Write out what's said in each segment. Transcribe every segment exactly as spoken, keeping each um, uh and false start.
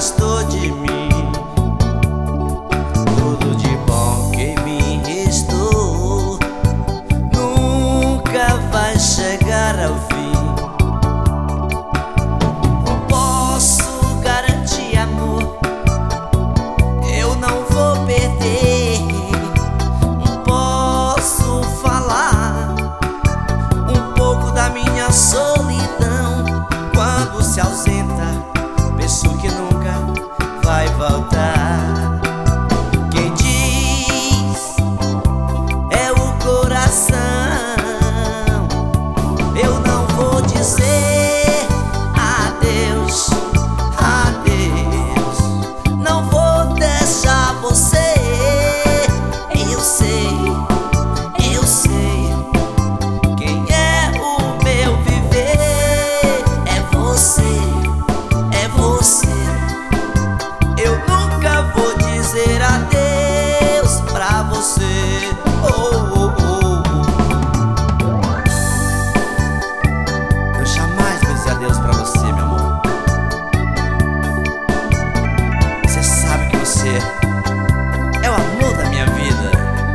afastou de mim. Tudo de bom que me restou nunca vai chegar ao fim. Não posso garantir amor, eu não vou perder. Não posso falar um pouco da minha solidão. Quando se ausenta, penso que nunca vai voltar. Quem diz é o coração. Eu não vou dizer adeus, adeus. Não vou deixar você. Eu sei, eu sei. Quem é o meu viver é você, é você. Eu nunca vou dizer adeus pra você. Oh, oh, oh. Eu jamais vou dizer adeus pra você, meu amor. Você sabe que você é o amor da minha vida.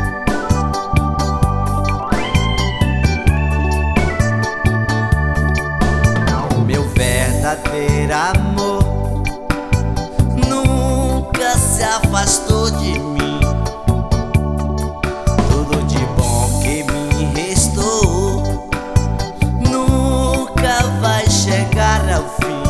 Meu verdadeiro amor nunca se afastou de mim. Tudo de bom que me restou nunca vai chegar ao fim.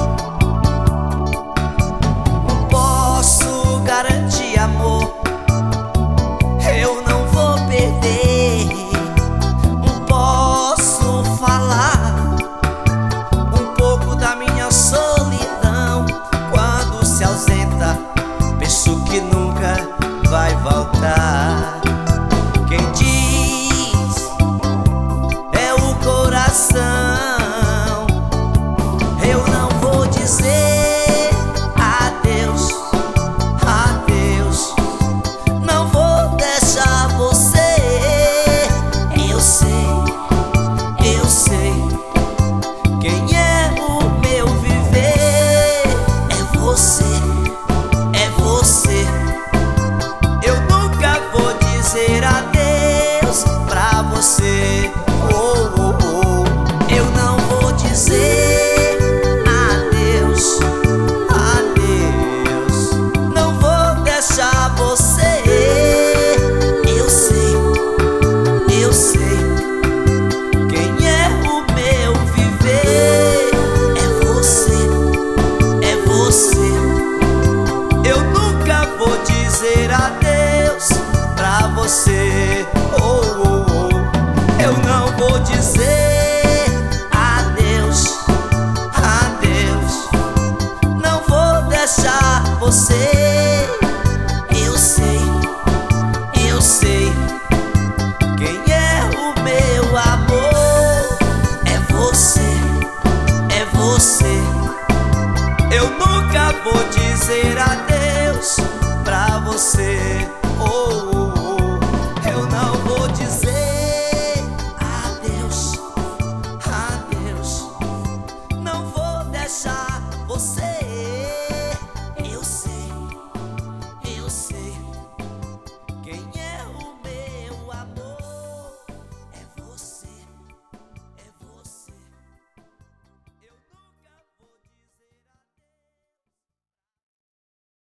Não posso garantir amor, eu não vou perder. Não posso falar um pouco da minha solidão. Quando se ausenta, penso que nunca vai voltar. Quem diz é o coração. Eu não vou dizer adeus, adeus. Não vou deixar você. Eu sei, eu sei. Quem é o meu viver é você, é você. Eu nunca vou dizer adeus pra você. Oh, oh, oh. Eu não vou dizer adeus, adeus. Não vou deixar você. Eu sei, eu sei. Quem é o meu viver é você, é você. Eu nunca vou dizer adeus pra você. Oh, oh, oh. Eu não vou dizer adeus, adeus. Não vou deixar você. Eu sei, eu sei. Quem é o meu amor é você, é você. Eu nunca vou dizer adeus pra você. Oh, oh, oh. Eu não vou dizer